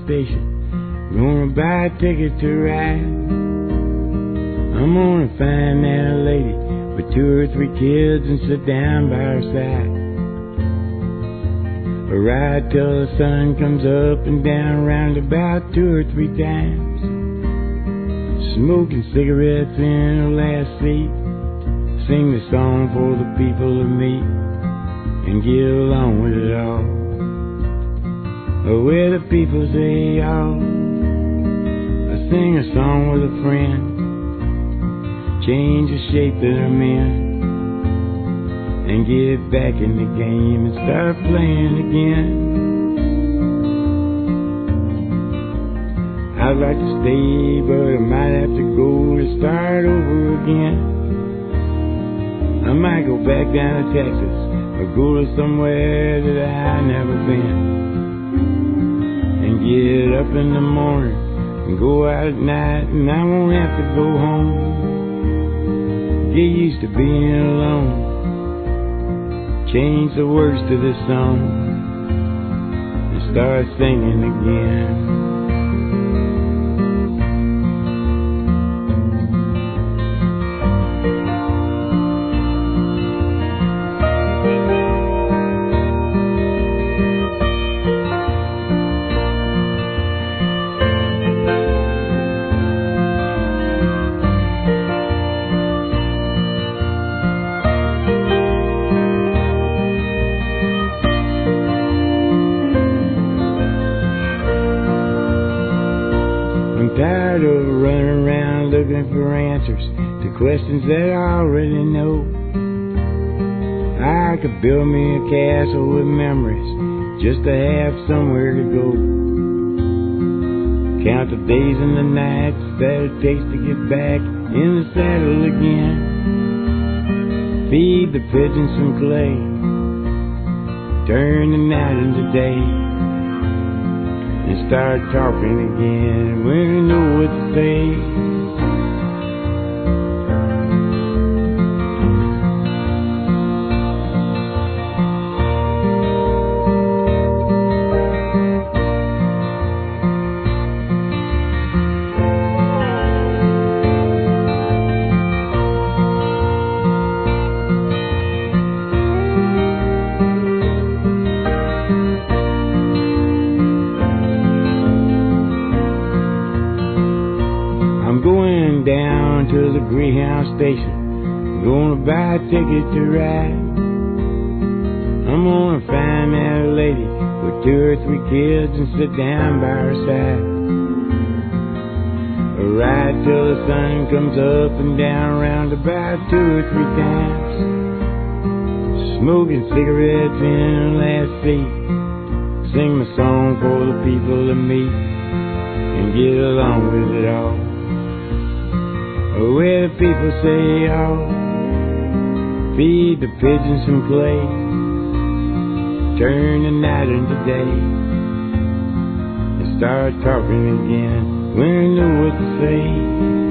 station. Gonna buy a ticket to ride. I'm gonna find that lady with 2 or 3 kids and sit down by her side. A ride till the sun comes up and down, round about 2 or 3 times. Smoking cigarettes in the last seat. Sing the song for the people to meet and get along with it all. Where the people say y'all, I sing a song with a friend. Change the shape that I'm in and get back in the game and start playing again. I'd like to stay, but I might have to go to start over again. I might go back down to Texas or go to somewhere that I've never been and get up in the morning and go out at night, and I won't have to go home. Get used to being alone. Change the words to this song and start singing again. Tired of running around looking for answers to questions that I already know. I could build me a castle with memories just to have somewhere to go. Count the days and the nights that it takes to get back in the saddle again. Feed the pigeons some clay, turn the night into day, and start talking again when you know what to say. Going down to the Greyhound station, gonna buy a ticket to ride. I'm gonna find that lady with 2 or 3 kids and sit down by her side. A ride till the sun comes up and down, round about 2 or 3 times. Smoking cigarettes in the last seat. Sing my song for the people to meet and get along with it all. Where the people say, oh, feed the pigeons some clay, turn the night into day, and start talking again when you know what to say.